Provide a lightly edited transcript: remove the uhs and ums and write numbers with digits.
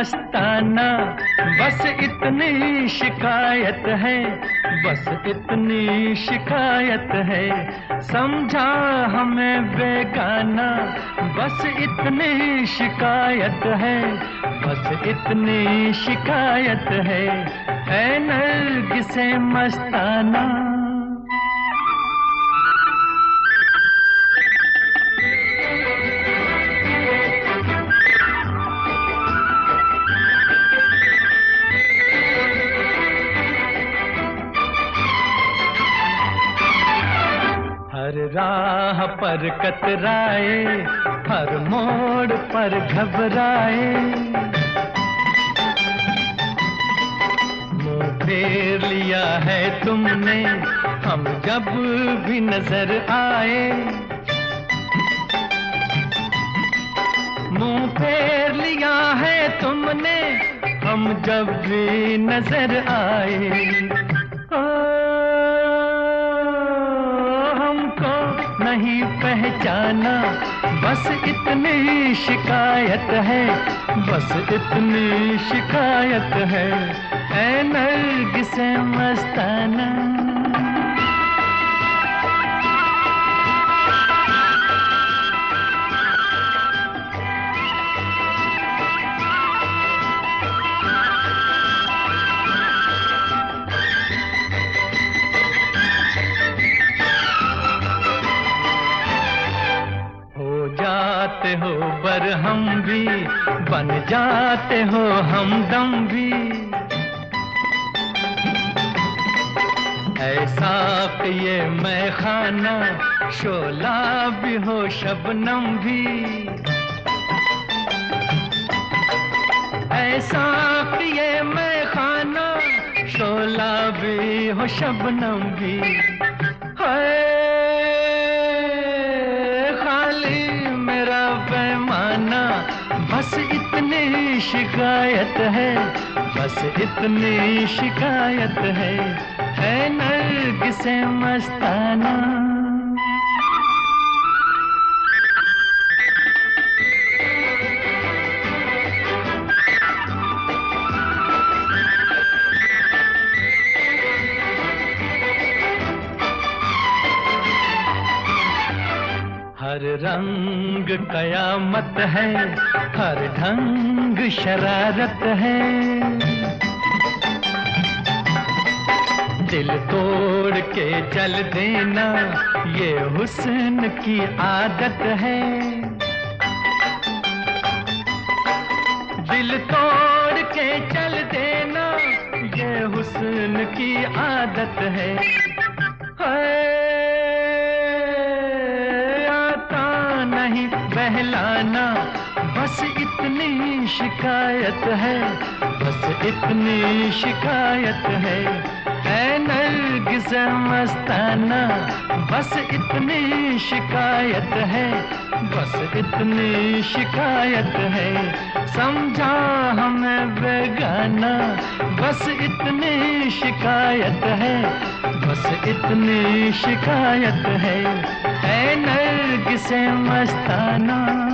मस्ताना, बस इतनी शिकायत है, बस इतनी शिकायत है। समझा हमें बेगाना, बस इतनी शिकायत है, बस इतनी शिकायत है। ऐ नरगिसे मस्ताना। हर राह पर कतराए, हर मोड़ पर घबराए, मुंह फेर लिया है तुमने हम जब भी नजर आए। मुंह फेर लिया है तुमने हम जब भी नजर आए। नहीं पहचाना, बस इतनी शिकायत है, बस इतनी शिकायत है। ऐ नरगिसे मस्ताना। जाते हो बरहम भी, बन जाते हो हमदम भी। ऐसा कि ये मैं खाना, शोला भी हो शबनम भी। ऐसा कि ये मैं खाना, शोला भी हो शबनम भी। बस इतनी शिकायत है, बस इतनी शिकायत है। ऐ नरगिसे मस्ताना। हर रंग कयामत है, हर ढंग शरारत है। दिल तोड़ के चल देना ये हुस्न की आदत है। दिल तोड़ के चल देना ये हुस्न की आदत है। नहीं बहलाना, बस इतनी शिकायत है, बस इतनी शिकायत है। ऐ नरगिसे मस्ताना, बस इतनी शिकायत है, बस इतनी शिकायत है। समझा हमें बेगाना, बस इतनी शिकायत है, बस इतनी शिकायत है। ऐ नरगिसे मस्ताना।